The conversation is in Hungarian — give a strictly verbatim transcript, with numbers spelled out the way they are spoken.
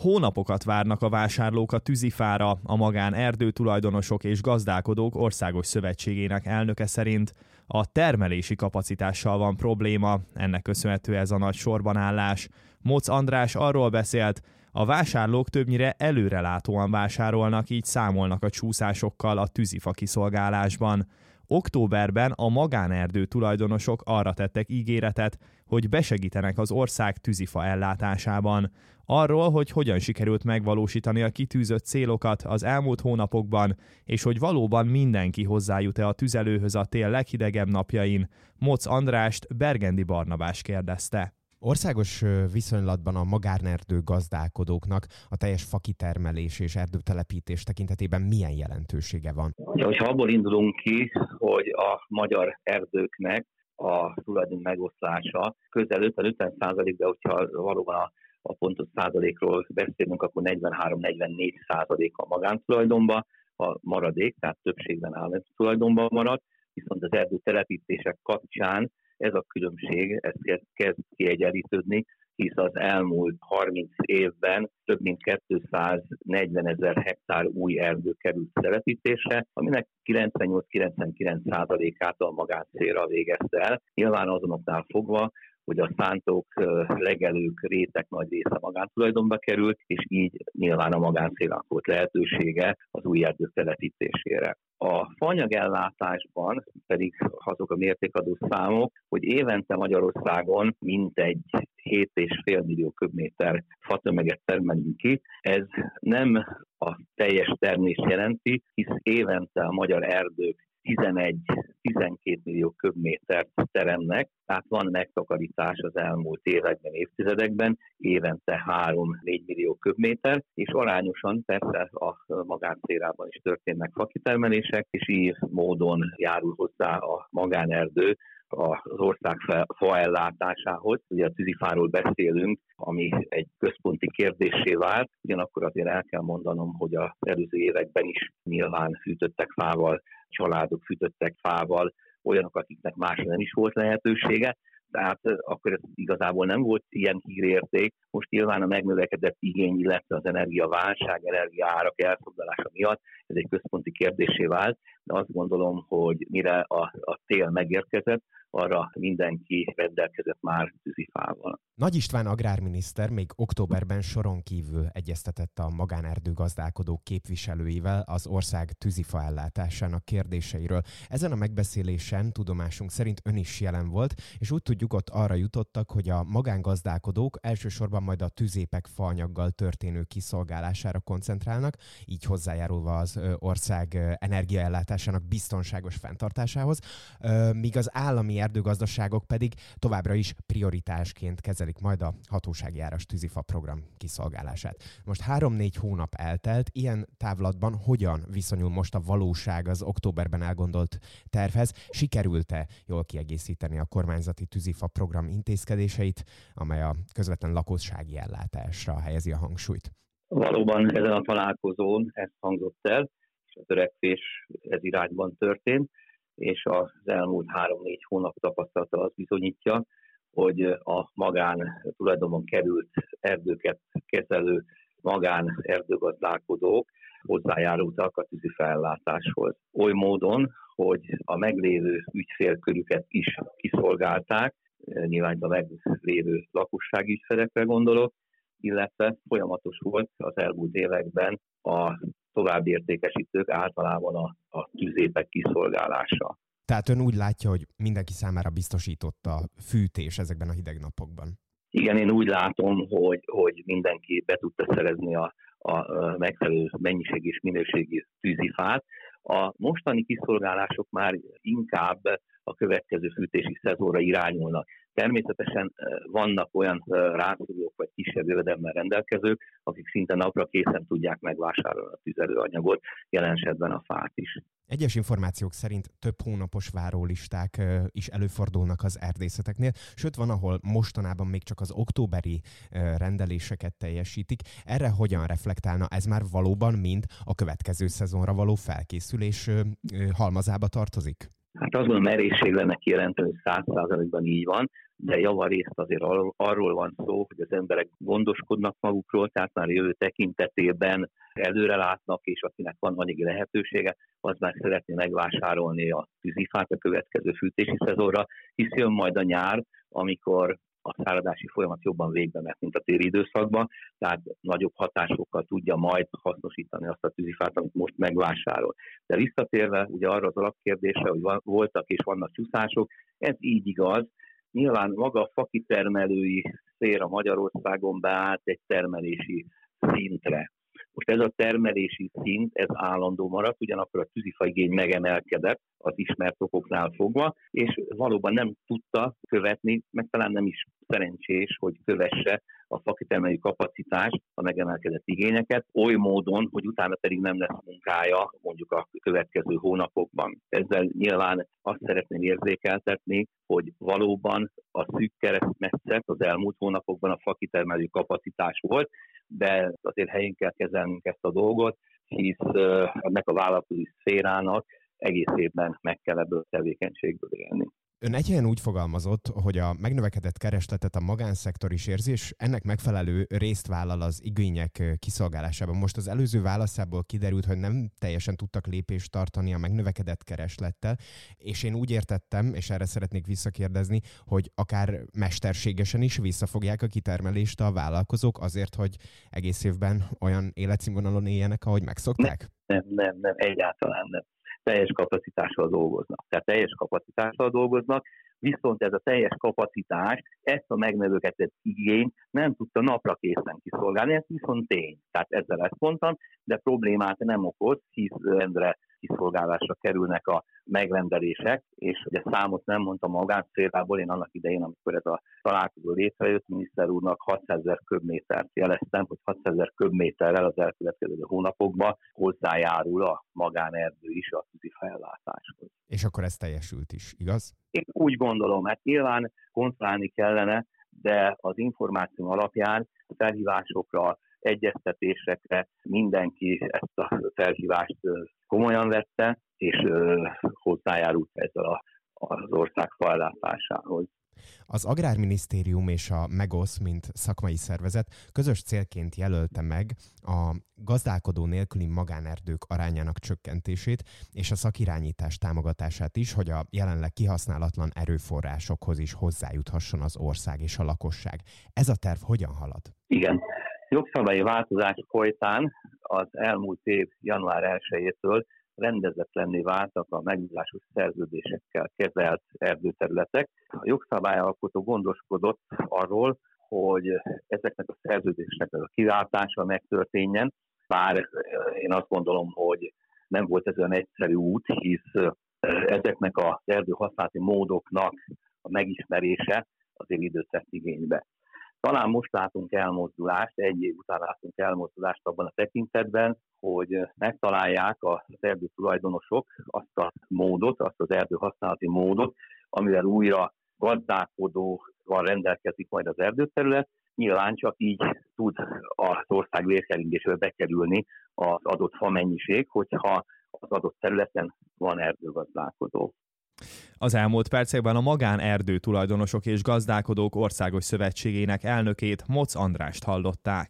Hónapokat várnak a vásárlók a tűzifára, a magán erdőtulajdonosok és gazdálkodók országos szövetségének elnöke szerint. A termelési kapacitással van probléma, ennek köszönhető ez a nagy sorbanállás. Móc András arról beszélt, a vásárlók többnyire előrelátóan vásárolnak, így számolnak a csúszásokkal a tűzifa kiszolgálásban. Októberben a magánerdő tulajdonosok arra tettek ígéretet, hogy besegítenek az ország tűzifa ellátásában. Arról, hogy hogyan sikerült megvalósítani a kitűzött célokat az elmúlt hónapokban, és hogy valóban mindenki hozzájut-e a tüzelőhöz a tél leghidegebb napjain, Móc Andrást Bergendi Barnabás kérdezte. Országos viszonylatban a magánerdő gazdálkodóknak a teljes fakitermelés és erdőtelepítés tekintetében milyen jelentősége van? Ja, hogyha abból indulunk ki, hogy a magyar erdőknek a tulajdon megoszlása közel ötven-ötven százalék, de hogyha valóban a, a pontos százalékról beszélünk, akkor negyvenhárom-negyvennégy százalék a magántulajdonban, a maradék, tehát többségben állami tulajdonban marad, viszont az erdőtelepítések kapcsán ez a különbség, ez kezd kiegyenlítődni, hisz az elmúlt harminc évben több mint kétszáznegyven ezer hektár új erdő került telepítésre, aminek kilencvennyolc-kilencvenkilenc százalékát a magáncélra végezte el. Nyilván azonoknál fogva, hogy a szántók, legelők, rétek nagy része magántulajdonba került, és így nyilván a magáncélnak volt lehetősége az új erdők telepítésére. A faanyagellátásban pedig azok a mértékadó számok, hogy évente Magyarországon mintegy hét egész öt millió köbméter fatömeget termelünk ki. Ez nem a teljes termést jelenti, hisz évente a magyar erdők tizenegy-tizenkét millió köbmétert teremnek, tehát van megtakarítás az elmúlt években, évtizedekben, évente három-négy millió köbméter, és arányosan persze a magáncélában is történnek fakitermelések, és így módon járul hozzá a magánerdő az ország faellátásához. Ugye a tűzifáról beszélünk, ami egy központi kérdéssé vált, ugyanakkor azért el kell mondanom, hogy az előző években is nyilván fűtöttek fával, családok fűtöttek fával, olyanok, akiknek másra nem is volt lehetősége, tehát akkor ez igazából nem volt ilyen hírérték. Most nyilván a megnövekedett igény, illetve az energiaválság, energiaárak elfoglalása miatt ez egy központi kérdéssé vált, de azt gondolom, hogy mire a, a tél megérkezett, arra mindenki rendelkezett már tűzifával. Nagy István agrárminiszter még októberben soron kívül egyeztetett a magánerdő gazdálkodók képviselőivel az ország tűzifa ellátásának kérdéseiről. Ezen a megbeszélésen tudomásunk szerint ön is jelen volt, és úgy tudjuk, ott arra jutottak, hogy a magángazdálkodók elsősorban majd a tüzépek faanyaggal történő kiszolgálására koncentrálnak, így hozzájárulva az ország energiaellátásának biztonságos fenntartásához, míg az állami erdőgazdaságok pedig továbbra is prioritásként kezelik majd a hatósági áras tűzifa program kiszolgálását. Most három-négy hónap eltelt, ilyen távlatban hogyan viszonyul most a valóság az októberben elgondolt tervhez? Sikerült-e jól kiegészíteni a kormányzati tűzifa program intézkedéseit, amely a közvetlen lakossági ellátásra helyezi a hangsúlyt? Valóban ezen a találkozón ez hangzott el, és a törekvés ez irányban történt, és az elmúlt három-négy hónap tapasztalata az bizonyítja, hogy a magán tulajdonban került erdőket kezelő magán erdőgazdálkodók hozzájárultak a tűzifellátáshoz. Oly módon, hogy a meglévő ügyfélkörüket is kiszolgálták, nyilván a meglévő lakossági ügyfelekre gondolok, illetve folyamatos volt az elmúlt években a további értékesítők általában a, a tűzépek kiszolgálása. Tehát ön úgy látja, hogy mindenki számára biztosított a fűtés ezekben a hideg napokban? Igen, én úgy látom, hogy, hogy mindenki be tudta szerezni a, a megfelelő mennyiség és minőségi tűzifát. A mostani kiszolgálások már inkább a következő fűtési szezonra irányulnak. Természetesen vannak olyan rászorulók vagy kisebb jövedelemmel rendelkezők, akik szinte napra készen tudják megvásárolni a tüzelőanyagot, jelen esetben a fát is. Egyes információk szerint több hónapos várólisták is előfordulnak az erdészeteknél, sőt van, ahol mostanában még csak az októberi rendeléseket teljesítik. Erre hogyan reflektálna? Ez már valóban mind a következő szezonra való felkészülés halmazába tartozik? Hát azt gondolom, merészség lenne kijelenteni, hogy száz százalékban így van, de javarészt azért arról van szó, hogy az emberek gondoskodnak magukról, tehát már jövő tekintetében előre látnak, és akinek van anyagi lehetősége, az már szeretné megvásárolni a tűzifát a következő fűtési szezonra, hisz jön majd a nyár, amikor a száradási folyamat jobban végbe megy, mint a téli időszakban, tehát nagyobb hatásokkal tudja majd hasznosítani azt a tűzifát, amit most megvásárol. De visszatérve ugye arra az alapkérdésre, hogy voltak és vannak csúszások, ez így igaz. Nyilván maga a fakitermelői szféra Magyarországon beállt egy termelési szintre. Most ez a termelési szint, ez állandó maradt, ugyanakkor a tűzifa igény megemelkedett az ismert okoknál fogva, és valóban nem tudta követni, meg talán nem is szerencsés, hogy kövesse a fakitermelői kapacitás a megemelkedett igényeket, oly módon, hogy utána pedig nem lesz munkája mondjuk a következő hónapokban. Ezzel nyilván azt szeretném érzékeltetni, hogy valóban a szűk keresztmetszet az elmúlt hónapokban a fakitermelői kapacitás volt, de azért helyén kell kezelnünk ezt a dolgot, hisz ennek a vállalkozói szférának egész évben meg kell ebből a tevékenységből élni. Ön egy helyen úgy fogalmazott, hogy a megnövekedett keresletet a magánszektor is érzi, és ennek megfelelő részt vállal az igények kiszolgálásában. Most az előző válaszából kiderült, hogy nem teljesen tudtak lépést tartani a megnövekedett kereslettel, és én úgy értettem, és erre szeretnék visszakérdezni, hogy akár mesterségesen is visszafogják a kitermelést a vállalkozók azért, hogy egész évben olyan életszínvonalon éljenek, ahogy megszokták? Nem, nem, nem, egyáltalán nem. Teljes kapacitással dolgoznak. Tehát teljes kapacitással dolgoznak, viszont ez a teljes kapacitás, ezt a megnövekedett igényt nem tudta napra készen kiszolgálni, ez viszont tény. Tehát ezzel ezt mondtam, de problémát nem okoz, hisz rendre kiszolgálásra kerülnek a megrendelések, és ugye számot nem mondtam magánszférából, én annak idején, amikor ez a találkozó létrejött, miniszter úrnak hatszázezer köbmétert jeleztem, hogy hatszázezer köbméterrel az elkövetkező hónapokban hozzájárul a magánerdő is a tűzifáellátáshoz. És akkor ez teljesült is, igaz? Én úgy gondolom, hát nyilván kontrollálni kellene, de az információ alapján a felhívásokra, egyeztetésekre mindenki ezt a felhívást komolyan vette, és hozzájárult ezzel a, az ország fellátásához. Az Agrárminisztérium és a MEGOSZ, mint szakmai szervezet közös célként jelölte meg a gazdálkodó nélküli magánerdők arányának csökkentését és a szakirányítás támogatását is, hogy a jelenleg kihasználatlan erőforrásokhoz is hozzájuthasson az ország és a lakosság. Ez a terv hogyan halad? Igen. Jogszabályi változás folytán az elmúlt év január elsejétől rendezetlenné váltak a megbízásos szerződésekkel kezelt erdőterületek. A jogszabályalkotó gondoskodott arról, hogy ezeknek a szerződéseknek a kiváltása megtörténjen, bár én azt gondolom, hogy nem volt ez olyan egyszerű út, hisz ezeknek az erdőhasználati módoknak a megismerése azért időt vett igénybe. Talán most látunk elmozdulást, egy év után látunk elmozdulást abban a tekintetben, hogy megtalálják az erdő tulajdonosok azt a módot, azt az erdőhasználati módot, amivel újra gazdálkodóval rendelkezik majd az erdőterület. Nyilván csak így tud az ország vérkeringésbe bekerülni az adott fa mennyiség, hogyha az adott területen van erdőgazdálkodó. Az elmúlt percekben a Magánerdő Tulajdonosok és Gazdálkodók Országos Szövetségének elnökét, Motz Andrást hallották.